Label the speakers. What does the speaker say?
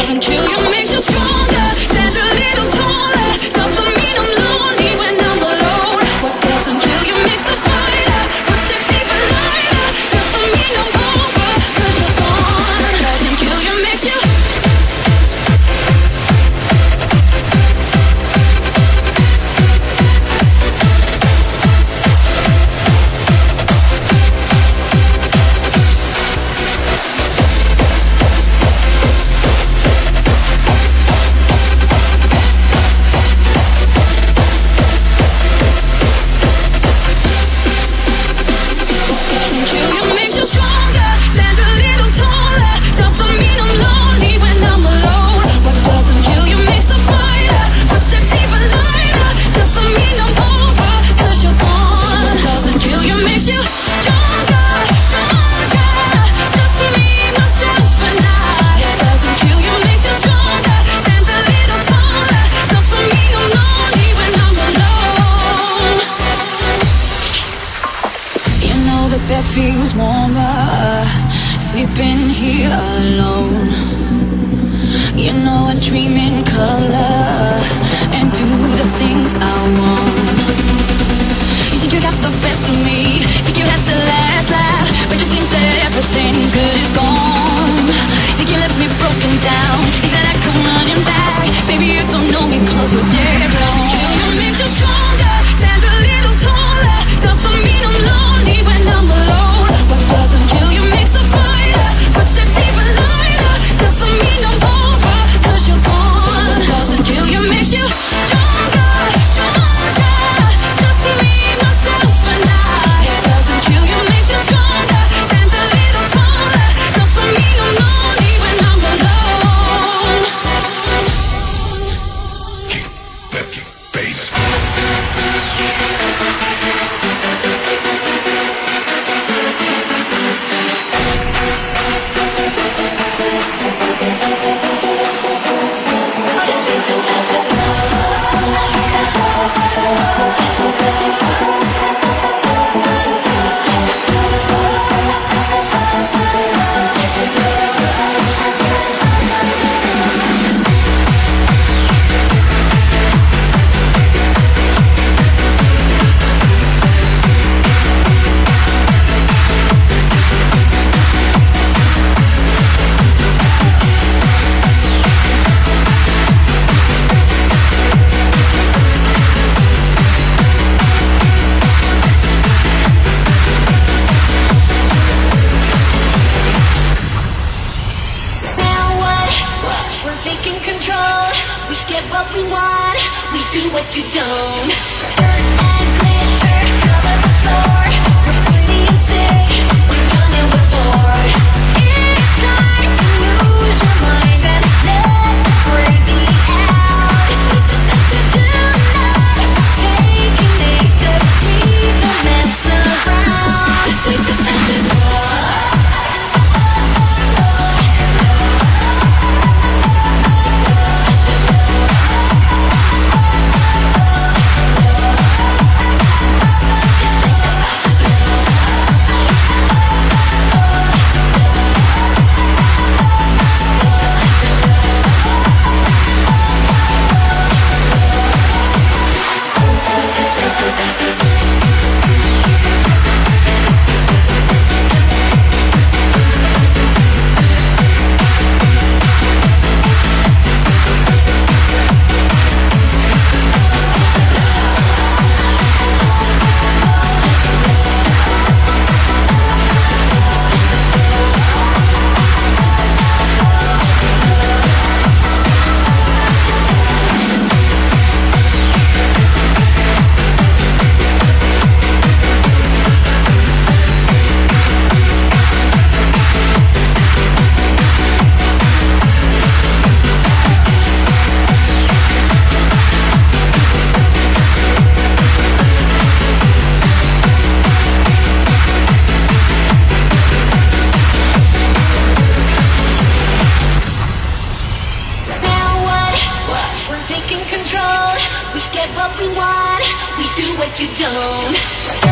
Speaker 1: doesn't kill you, makes you stronger. Stand a little taller. Doesn't mean I'm lonely when I'm alone. What doesn't kill you makes the fighter. Footsteps even lighter. Doesn't mean I'm over, 'cause you're gone. Doesn't kill you, makes you. Bed feels warmer, sleeping here alone. You know I dream in color and do the things I want. You think you got the best of me, think you had the last laugh, but you think that everything good is gone. Think you left me broken down, think that I come running back. Maybe you don't know me 'cause you're dead wrong. Kill you makes you stronger, stand a little taller. Doesn't mean I'm lonely when I'm alone. What doesn't kill you makes the fighter. Footsteps even lighter. Doesn't mean I'm over, 'cause you're gone. What doesn't kill you makes you stronger, stronger. Just me, myself and I. What doesn't kill you makes you stronger. Stand a little taller. Doesn't mean I'm lonely when I'm alone.
Speaker 2: Kick that bass.
Speaker 1: Taking control, we get what we want, we do what you don't. Skirt and glitter cover the floor. We're pretty and sick, we're young and we're bored. It's time to lose your mind and let the crazy out. It's nothing to tonight, taking these steps, leave the mess around. It's nothing to taking control, we get what we want, we do what you don't.